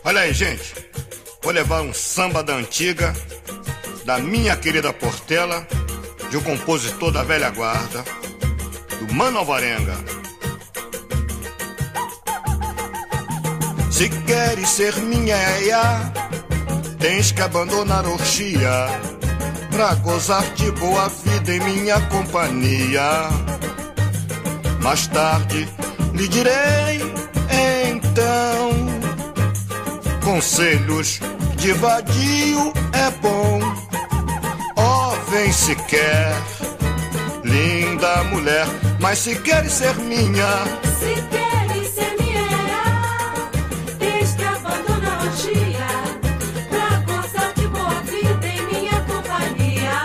Olha aí, gente, vou levar um samba da antiga, da minha querida Portela, de um compositor da velha guarda, do Mano Alvarenga. Se queres ser minha iaia, tens que abandonar a orgia, pra gozar de boa vida em minha companhia. Mais tarde lhe direi, então, conselhos de vadio é bom. Ó, vem se quer, linda mulher, mas se queres ser minha, se queres ser minha, tens que abandonar a orgia, pra gozar de boa vida em minha companhia.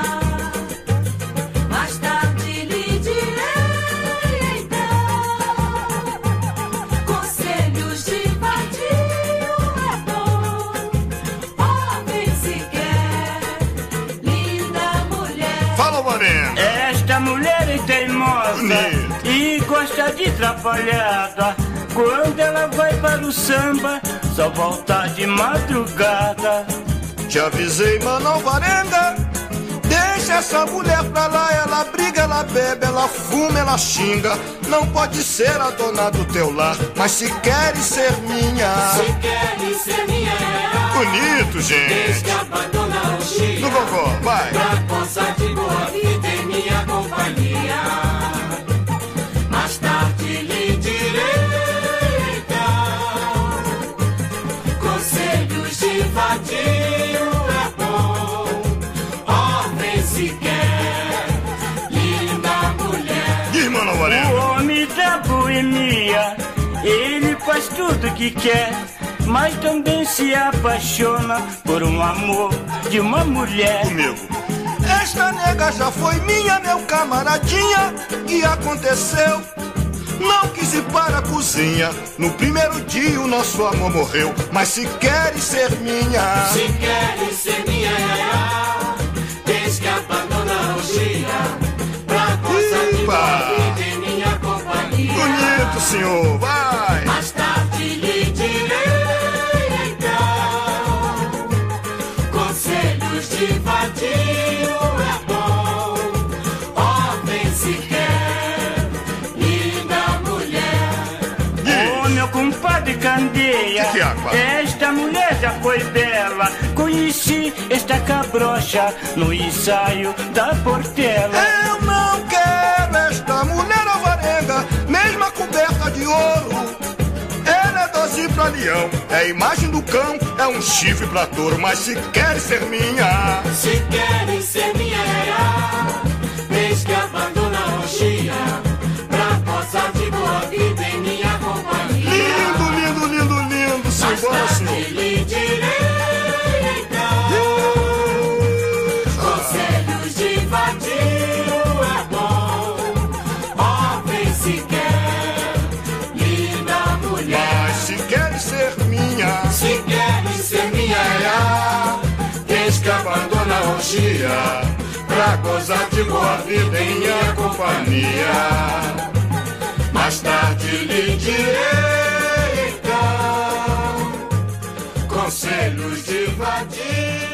Mais tarde lhe direi, então, conselhos de vadio é bom. Ó, vem se quer, linda mulher. fala, Alvarenga. Esta mulher é teimosa Bonito. e gosta de trapalhada. Quando ela vai para o samba, só volta de madrugada. Te avisei, Mano Alvarenga, deixa essa mulher pra lá. Ela briga, ela bebe, ela fuma, ela xinga. Não pode ser a dona do teu lar, mas se queres ser minha. Se queres ser minha, Bonito, tens gente. que abandonar a orgia, No gogó, vai. pra gozar de boa vida em minha companhia. Mais tarde lhe direi, então, conselhos de vadio é bom. Ó, vem se quer, linda mulher. Diz, Mano O Alvarenga. homem da boemia, ele faz tudo que quer, mas também se apaixona por um amor de uma mulher. Comigo. Esta nega já foi minha, meu camaradinha. Que aconteceu? Não quis ir para a cozinha. No primeiro dia o nosso amor morreu. Mas se queres ser minha, Se queres ser minha, tens que abandonar a orgia, pra gozar de Ipa. boa vida em minha companhia. bonito, senhor, vai. Mais tarde lhe direi, então, conselhos de vadio é bom. Ó, vem se quer, linda mulher. Ô meu compadre Candeia, Que é, pá? esta mulher já foi bela. Conheci esta cabrocha no ensaio da Portela. Eu não quero esta mulher alvarenga, mesmo a coberta de ouro. Ela é doce pra leão, é a imagem do cão, é um chifre pra touro. Mas se queres ser minha, Se queres ser minha, tens que abandonar a orgia, pra gozar de boa vida em minha companhia. lindo, lindo, lindo, lindo, Mais simbora, tarde senhor. lhe direi, então, conselhos de vadio é bom. Ó, vem se quer, linda mulher. Mas se queres ser minha, Se queres ser minha, tens que abandonar a orgia, pra gozar de boa vida em minha companhia. mais tarde lhe direi, então, conselhos de vadio.